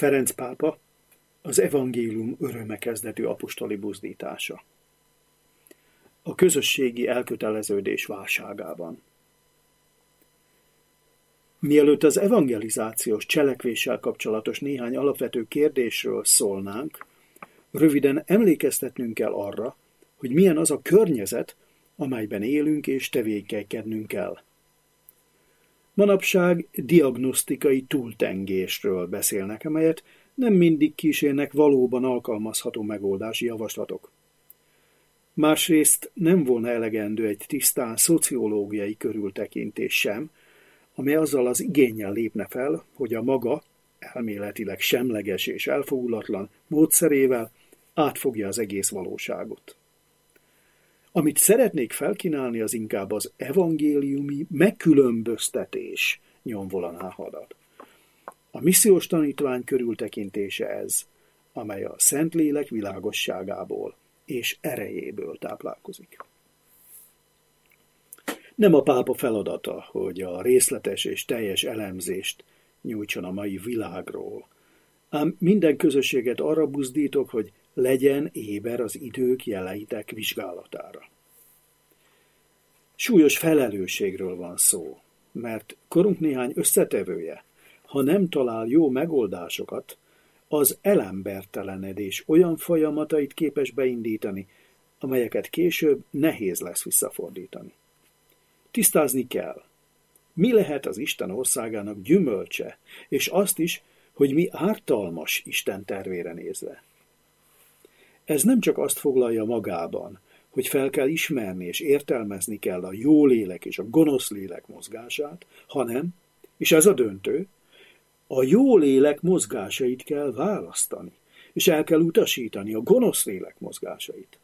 Ferenc pápa, az evangélium öröme kezdetű apostoli buzdítása. A közösségi elköteleződés válságában. Mielőtt az evangelizációs cselekvéssel kapcsolatos néhány alapvető kérdésről szólnánk, röviden emlékeztetnünk kell arra, hogy milyen az a környezet, amelyben élünk és tevékenykednünk kell. Manapság diagnosztikai túltengésről beszélnek, amelyet nem mindig kísérnek valóban alkalmazható megoldási javaslatok. Másrészt nem volna elegendő egy tisztán szociológiai körültekintés sem, amely azzal az igénnyel lépne fel, hogy a maga, elméletileg semleges és elfogulatlan módszerével átfogja az egész valóságot. Amit szeretnék felkínálni, az inkább az evangéliumi megkülönböztetés nyomvonalán halad. A missziós tanítvány körültekintése ez, amely a Szentlélek világosságából és erejéből táplálkozik. Nem a pápa feladata, hogy a részletes és teljes elemzést nyújtson a mai világról, ám minden közösséget arra buzdítok, hogy legyen éber az idők jeleitek vizsgálatára. Súlyos felelősségről van szó, mert korunk néhány összetevője, ha nem talál jó megoldásokat, az elembertelenedés olyan folyamatait képes beindítani, amelyeket később nehéz lesz visszafordítani. Tisztázni kell, mi lehet az Isten országának gyümölcse, és azt is, hogy mi ártalmas Isten tervére nézve. Ez nem csak azt foglalja magában, hogy fel kell ismerni és értelmezni kell a jó lélek és a gonosz lélek mozgását, hanem, és ez a döntő, a jó lélek mozgásait kell választani, és el kell utasítani a gonosz lélek mozgásait.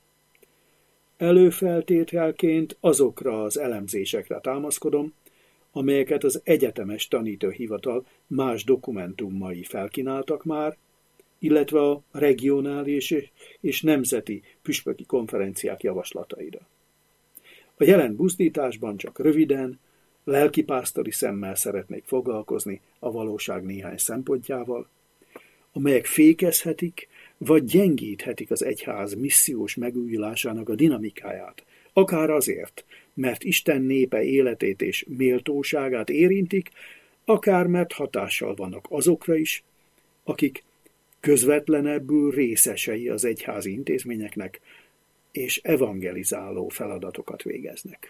Előfeltételként azokra az elemzésekre támaszkodom, amelyeket az egyetemes tanítóhivatal más dokumentumai felkínáltak már, illetve a regionális és nemzeti püspöki konferenciák javaslataira. A jelen buzdításban csak röviden, lelkipásztori szemmel szeretnék foglalkozni a valóság néhány szempontjával, amelyek fékezhetik vagy gyengíthetik az egyház missziós megújulásának a dinamikáját, akár azért, mert Isten népe életét és méltóságát érintik, akár mert hatással vannak azokra is, akik közvetlenebbül részesei az egyházi intézményeknek, és evangelizáló feladatokat végeznek.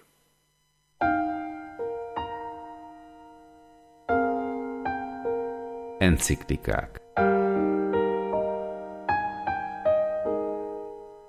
Enciklikák.